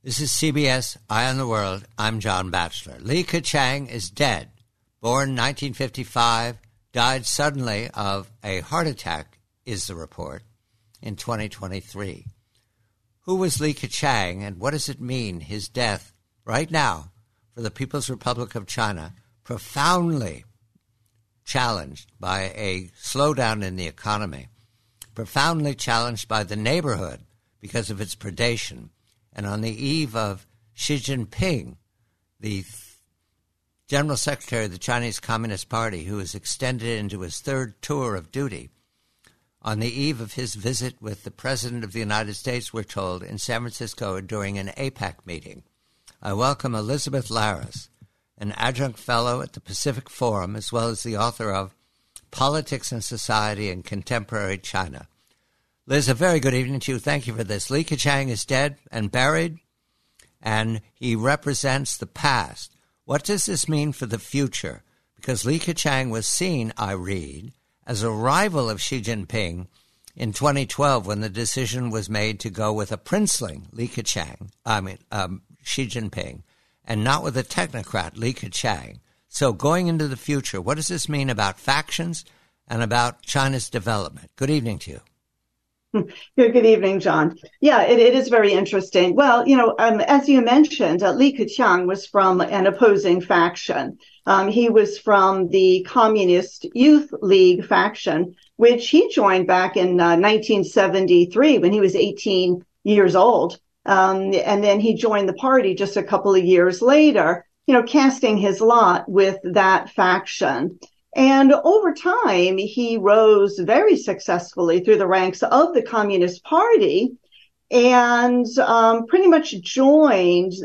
This is CBS Eye on the World. I'm John Batchelor. Li Keqiang is dead. Born 1955, died suddenly of a heart attack, is the report, in 2023. Who was Li Keqiang, and what does it mean, his death, right now, for the People's Republic of China, profoundly challenged by a slowdown in the economy, profoundly challenged by the neighborhood because of its predation, and on the eve of Xi Jinping, the General Secretary of the Chinese Communist Party, who has extended into his third tour of duty, on the eve of his visit with the President of the United States, we're told, in San Francisco during an APEC meeting. I welcome Elizabeth Larris, an adjunct fellow at the Pacific Forum, as well as the author of Politics and Society in Contemporary China. Liz, a very good evening to you. Thank you for this. Li Keqiang is dead and buried, and he represents the past. What does this mean for the future? Because Li Keqiang was seen, I read, as a rival of Xi Jinping in 2012 when the decision was made to go with a princeling, Xi Jinping, and not with a technocrat, Li Keqiang. So going into the future, what does this mean about factions and about China's development? Good evening to you. Good evening, John. Yeah, it is very interesting. Well, as you mentioned, Li Keqiang was from an opposing faction. He was from the Communist Youth League faction, which he joined back in 1973 when he was 18 years old. And then he joined the party just a couple of years later, casting his lot with that faction. And over time, he rose very successfully through the ranks of the Communist Party and pretty much joined,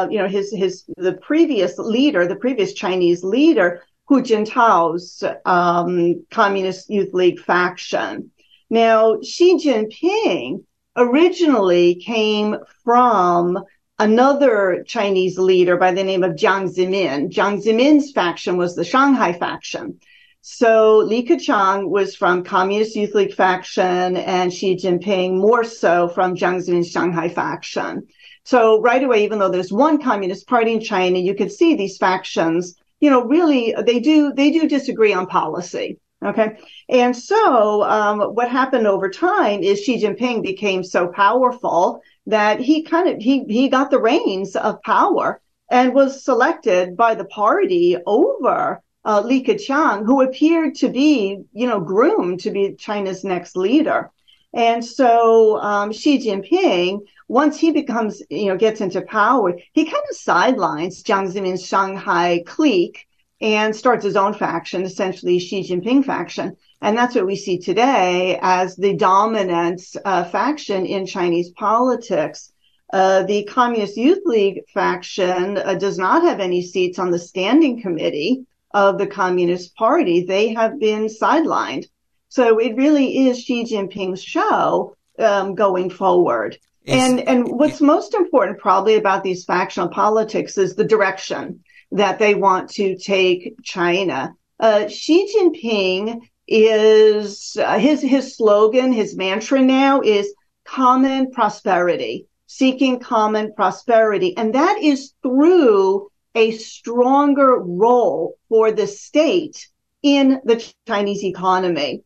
the previous leader, the previous Chinese leader, Hu Jintao's Communist Youth League faction. Now, Xi Jinping originally came from another Chinese leader by the name of Jiang Zemin. Jiang Zemin's faction was the Shanghai faction. So Li Keqiang was from Communist Youth League faction and Xi Jinping more so from Jiang Zemin's Shanghai faction. So right away, even though there's one Communist Party in China, you could see these factions, really, they do disagree on policy. Okay. And so what happened over time is Xi Jinping became so powerful that he got the reins of power and was selected by the party over Li Keqiang, who appeared to be, groomed to be China's next leader. And so Xi Jinping, once he becomes, gets into power, he kind of sidelines Jiang Zemin's Shanghai clique and starts his own faction, essentially Xi Jinping faction. And that's what we see today as the dominant faction in Chinese politics. The Communist Youth League faction does not have any seats on the standing committee of the Communist Party. They have been sidelined. So it really is Xi Jinping's show going forward. And what's most important probably about these factional politics is the direction that they want to take China. Xi Jinping is his slogan, his mantra now is common prosperity, seeking common prosperity. And that is through a stronger role for the state in the Chinese economy.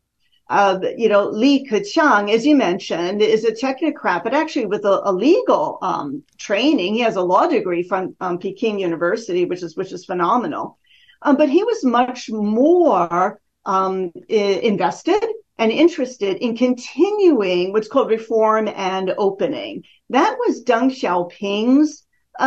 Li Keqiang, as you mentioned, is a technocrat, but actually with a legal training. He has a law degree from Peking University, which is phenomenal. But he was much more invested and interested in continuing what's called reform and opening. That was Deng Xiaoping's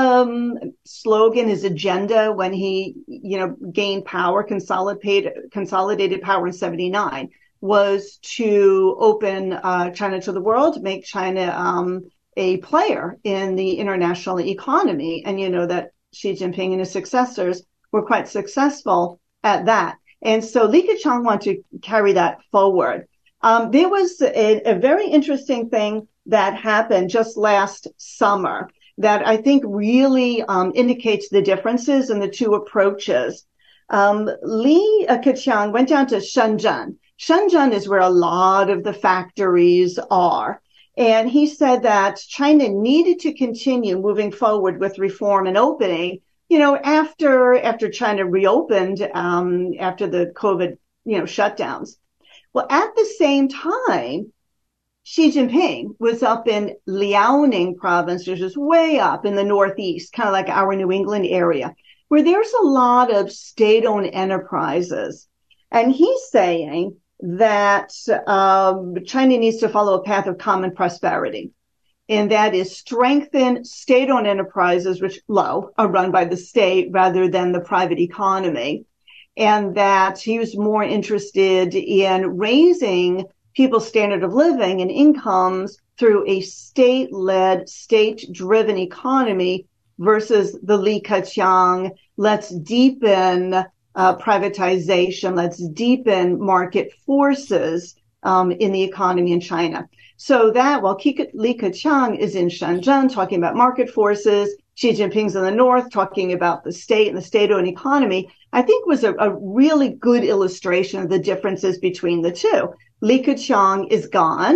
slogan, his agenda when he, gained power, consolidated power in 1979, was to open China to the world, make China a player in the international economy. And you know that Xi Jinping and his successors were quite successful at that. And so Li Keqiang wanted to carry that forward. There was a very interesting thing that happened just last summer that I think really indicates the differences in the two approaches. Li Keqiang went down to Shenzhen. Shenzhen is where a lot of the factories are. And he said that China needed to continue moving forward with reform and opening, after China reopened, after the COVID, shutdowns. Well, at the same time, Xi Jinping was up in Liaoning province, which is way up in the northeast, kind of like our New England area, where there's a lot of state-owned enterprises. And he's saying that China needs to follow a path of common prosperity, and that is strengthen state-owned enterprises, which are run by the state rather than the private economy, and that he was more interested in raising people's standard of living and incomes through a state-led, state-driven economy versus the Li Keqiang, let's deepen privatization, let's deepen market forces in the economy in China. So that while Li Keqiang is in Shenzhen talking about market forces, Xi Jinping's in the north talking about the state and the state-owned economy, I think was a really good illustration of the differences between the two. Li Keqiang is gone.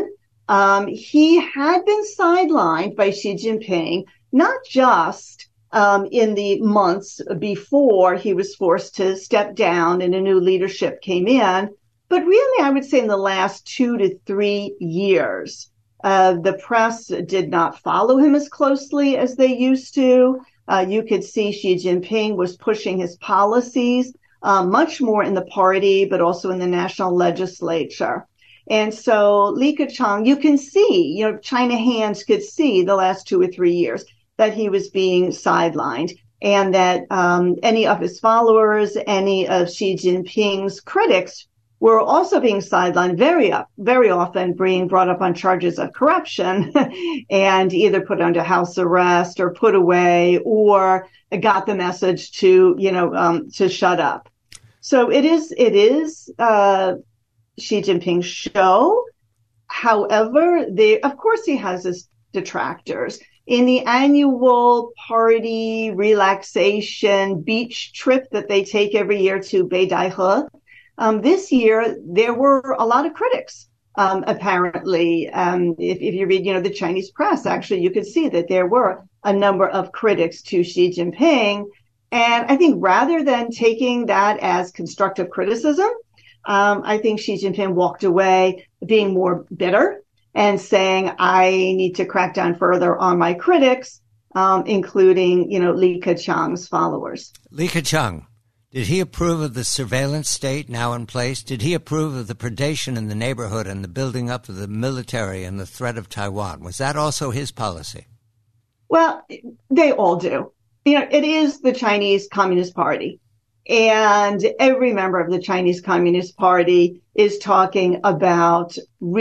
He had been sidelined by Xi Jinping, not just in the months before he was forced to step down and a new leadership came in, but really, I would say in the last 2 to 3 years, the press did not follow him as closely as they used to. You could see Xi Jinping was pushing his policies much more in the party, but also in the national legislature. And so Li Keqiang, you can see, China hands could see the last 2 or 3 years that he was being sidelined, and that any of his followers, any of Xi Jinping's critics were also being sidelined very often being brought up on charges of corruption and either put under house arrest or put away or got the message to shut up. So it is Xi Jinping's show. However, of course he has his detractors. In the annual party relaxation beach trip that they take every year to Beidaihe, this year, there were a lot of critics, apparently. If you read, the Chinese press, actually, you could see that there were a number of critics to Xi Jinping. And I think rather than taking that as constructive criticism, I think Xi Jinping walked away being more bitter and saying, I need to crack down further on my critics, including, Li Keqiang's followers. Li Keqiang. Did he approve of the surveillance state now in place? Did he approve of the predation in the neighborhood and the building up of the military and the threat of Taiwan? Was that also his policy? Well, they all do. It is the Chinese Communist Party. And every member of the Chinese Communist Party is talking about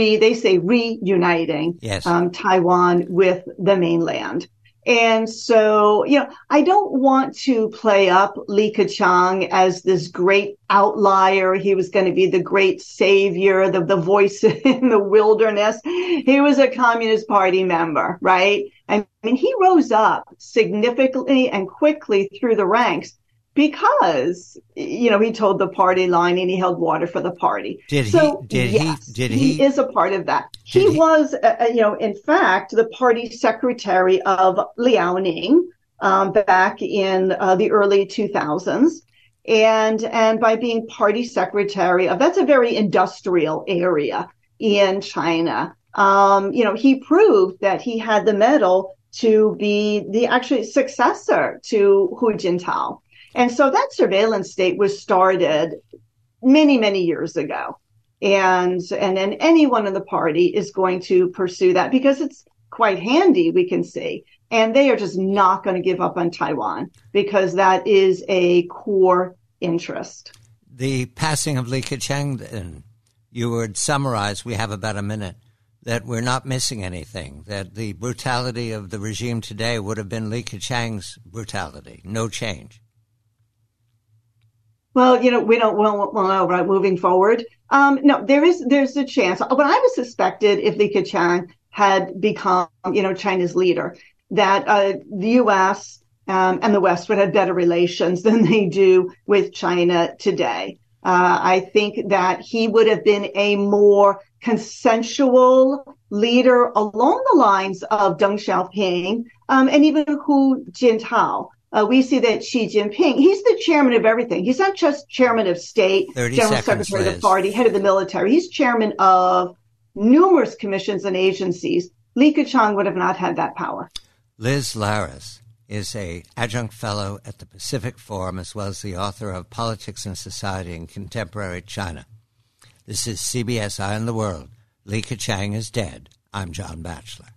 reuniting Taiwan with the mainland. And so, I don't want to play up Li Keqiang as this great outlier. He was going to be the great savior, the voice in the wilderness. He was a Communist Party member, right? I mean, he rose up significantly and quickly through the ranks because, he told the party line and he held water for the party. He is a part of that. He was, in fact, the party secretary of Liaoning back in the early 2000s. And by being party secretary of, that's a very industrial area in China. He proved that he had the mettle to be the actually successor to Hu Jintao. And so that surveillance state was started many, many years ago. And then anyone in the party is going to pursue that because it's quite handy, we can see. And they are just not going to give up on Taiwan because that is a core interest. The passing of Li Keqiang, you would summarize, we have about a minute, that we're not missing anything, that the brutality of the regime today would have been Li Keqiang's brutality, no change. Well, we'll know, right, moving forward. No, there's a chance. What I was suspected if Li Keqiang had become, China's leader, that the U.S. And the West would have better relations than they do with China today. I think that he would have been a more consensual leader along the lines of Deng Xiaoping and even Hu Jintao. We see that Xi Jinping, he's the chairman of everything. He's not just chairman of state, general secretary of the party, head of the military. He's chairman of numerous commissions and agencies. Li Keqiang would have not had that power. Liz Laris is an adjunct fellow at the Pacific Forum, as well as the author of Politics and Society in Contemporary China. This is CBS Eye on the World. Li Keqiang is dead. I'm John Batchelor.